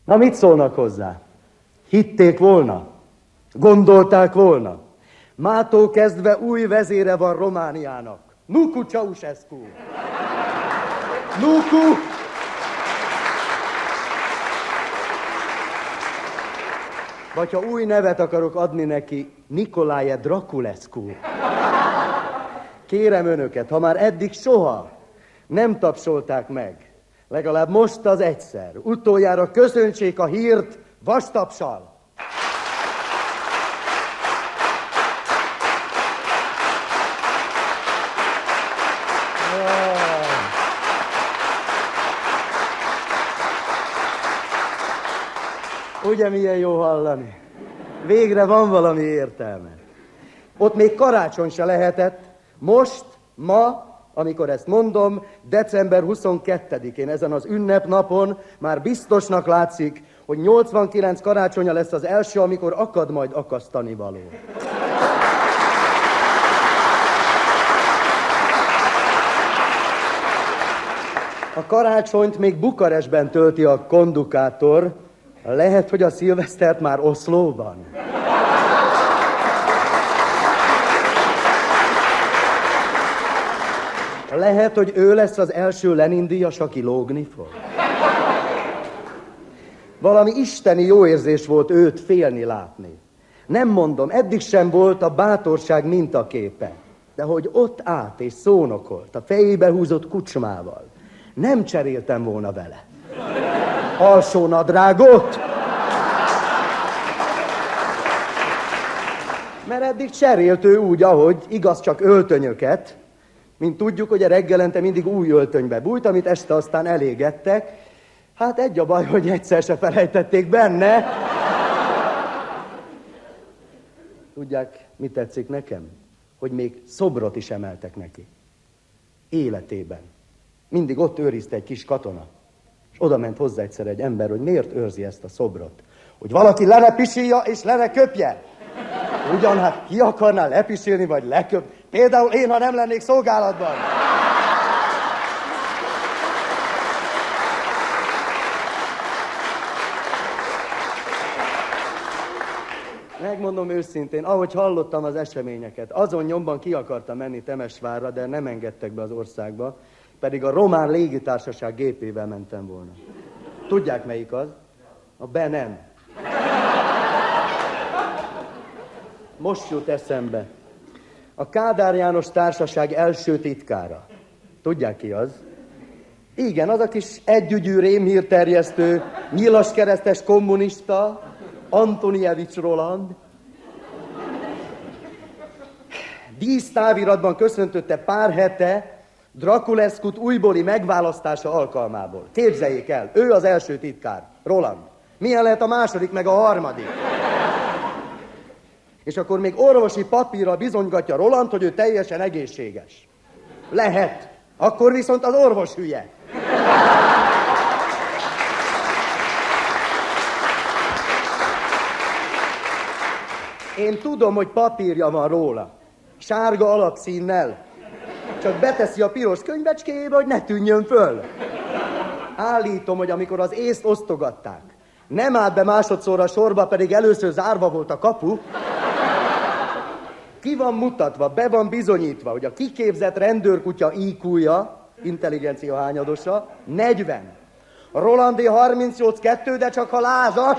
Na, mit szólnak hozzá? Hitték volna? Gondolták volna? Mától kezdve új vezére van Romániának. Nuku Ceausescu. Nuku! Vagy ha új nevet akarok adni neki, Nicolae Draculescu. Kérem önöket, ha már eddig soha nem tapsolták meg, legalább most az egyszer, utoljára köszöntsék a hírt vastapssal. Ugye milyen jó hallani? Végre van valami értelme. Ott még karácsony se lehetett. Most, ma, amikor ezt mondom, december 22-én, ezen az ünnepnapon már biztosnak látszik, hogy 89 karácsonya lesz az első, amikor akad majd akasztani való. A karácsonyt még Bukarestben tölti a kondukátor, lehet, hogy a szilvesztert már Oszlóban. Lehet, hogy ő lesz az első Lenin-díjas, aki lógni fog. Valami isteni jó érzés volt őt félni látni. Nem mondom, eddig sem volt a bátorság mintaképe. De hogy ott állt és szónokolt, a fejébe húzott kucsmával, nem cseréltem volna vele. Alsónadrágot? Mert eddig cserélt ő úgy, ahogy, igaz, csak öltönyöket, mint tudjuk, hogy a reggelente mindig új öltönybe bújt, amit este aztán elégettek. Hát egy a baj, hogy egyszer se felejtették benne. Tudják, mi tetszik nekem? Hogy még szobrot is emeltek neki. Életében. Mindig ott őrizte egy kis katona. És oda ment hozzá egyszer egy ember, hogy miért őrzi ezt a szobrot. Hogy valaki le ne pisilja és le ne köpje. Ugyan, hát ki akarná lepisilni vagy leköpni? Például én, ha nem lennék szolgálatban. Megmondom őszintén, ahogy hallottam az eseményeket, azon nyomban ki akartam menni Temesvárra, de nem engedtek be az országba, pedig a román légitársaság gépével mentem volna. Tudják, melyik az? A Benem. Most jut eszembe. A Kádár János Társaság első titkára. Tudják, ki az? Igen, az a kis együgyű rémhírterjesztő, nyilaskeresztes kommunista, Antonijevics Roland. Dísztáviratban köszöntötte pár hete Draculescut újbóli megválasztása alkalmából. Képzeljék el, ő az első titkár, Roland. Milyen lehet a második, meg a harmadik? És akkor még orvosi papírra bizonygatja Roland, hogy ő teljesen egészséges. Lehet. Akkor viszont az orvos hülye. Én tudom, hogy papírja van róla. Sárga alapszínnel. Csak beteszi a piros könyvecskéjébe, hogy ne tűnjön föl. Állítom, hogy amikor az észt osztogatták, nem állt be másodszorra a sorba, pedig először zárva volt a kapu. Ki van mutatva, be van bizonyítva, hogy a kiképzett rendőrkutya IQ-ja, intelligencia hányadosa, 40. A Rolandé 38-2, de csak ha lázas.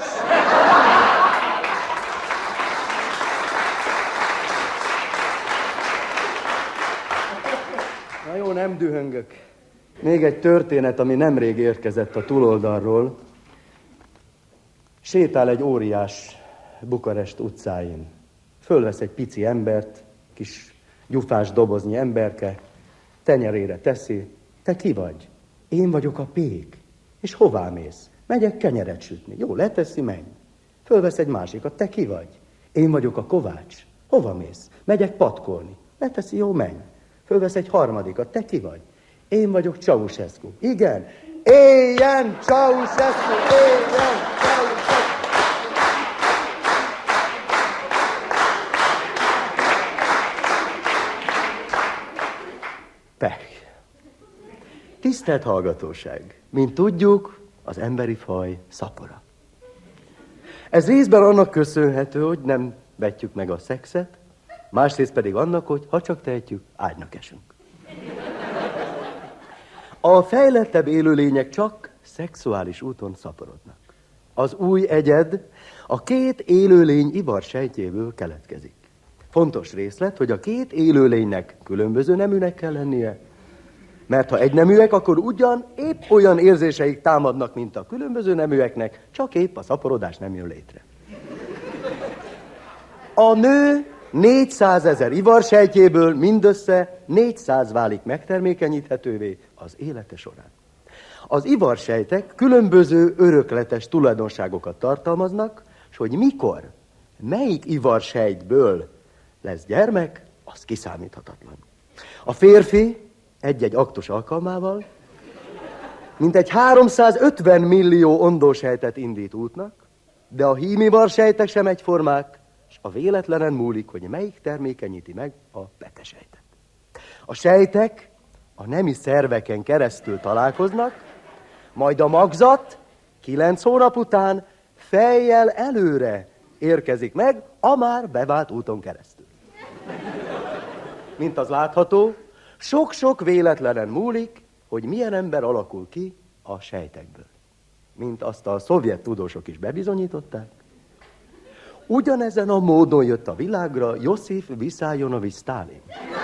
Na jó, nem dühöngök. Még egy történet, ami nemrég érkezett a túloldalról. Sétál egy óriás Bukarest utcáin. Fölvesz egy pici embert, kis gyufás doboznyi emberke, tenyerére teszi. Te ki vagy? Én vagyok a pék. És hová mész? Megyek kenyeret sütni. Jó, leteszi, menj. Fölvesz egy másikat. Te ki vagy? Én vagyok a Kovács. Hova mész? Megyek patkolni. Leteszi, jó, menj. Fölvesz egy harmadikat. Te ki vagy? Én vagyok Ceausescu. Igen. Éljen Ceausescu! Éljen Ceausescu! Pech. Tisztelt hallgatóság! Mint tudjuk, az emberi faj szapora. Ez részben annak köszönhető, hogy nem vetjük meg a szexet, másrészt pedig annak, hogy ha csak tehetjük, ágynak esünk. A fejlettebb élőlények csak szexuális úton szaporodnak. Az új egyed a két élőlény ivarsejtjéből keletkezik. Fontos részlet, hogy a két élőlénynek különböző neműnek kell lennie, mert ha egyneműek, akkor ugyan épp olyan érzéseik támadnak, mint a különböző neműeknek, csak épp a szaporodás nem jön létre. A nő 400 000 ivarsejtjéből mindössze 400 válik megtermékenyíthetővé az élete során. Az ivarsejtek különböző örökletes tulajdonságokat tartalmaznak, és hogy mikor, melyik ivarsejtből lesz gyermek, az kiszámíthatatlan. A férfi egy-egy aktus alkalmával mintegy 350 millió ondósejtet indít útnak, de a hímivarsejtek sem egyformák, és a véletlenen múlik, hogy melyik termékenyíti meg a petesejtet. A sejtek a nemi szerveken keresztül találkoznak, majd a magzat 9 hónap után fejjel előre érkezik meg a már bevált úton keresztül. Mint az látható, sok-sok véletlenen múlik, hogy milyen ember alakul ki a sejtekből. Mint azt a szovjet tudósok is bebizonyították, ugyanezen a módon jött a világra Josif Vissarionovics Sztálin.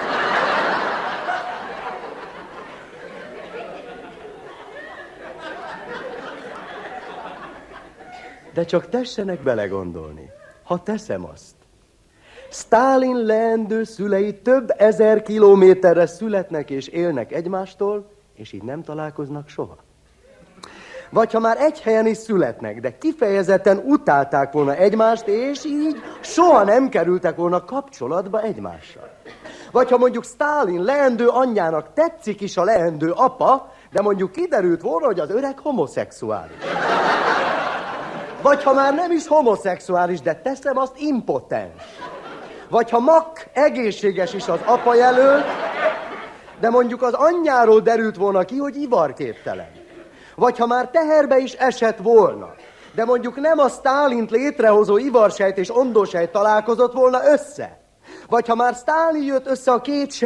De csak tessenek belegondolni, ha teszem azt. Sztálin leendő szülei több ezer kilométerre születnek és élnek egymástól, és így nem találkoznak soha. Vagy ha már egy helyen is születnek, de kifejezetten utálták volna egymást, és így soha nem kerültek volna kapcsolatba egymással. Vagy ha mondjuk Sztálin leendő anyjának tetszik is a leendő apa, de mondjuk kiderült volna, hogy az öreg homoszexuális. Vagy ha már nem is homoszexuális, de teszem azt impotens. Vagy ha mak egészséges is az apa jelölt, de mondjuk az anyjáról derült volna ki, hogy ivarképtelen. Vagy ha már teherbe is esett volna, de mondjuk nem a Sztálint létrehozó ivarsejt és ondósejt találkozott volna össze. Vagy ha már Sztálin jött össze a két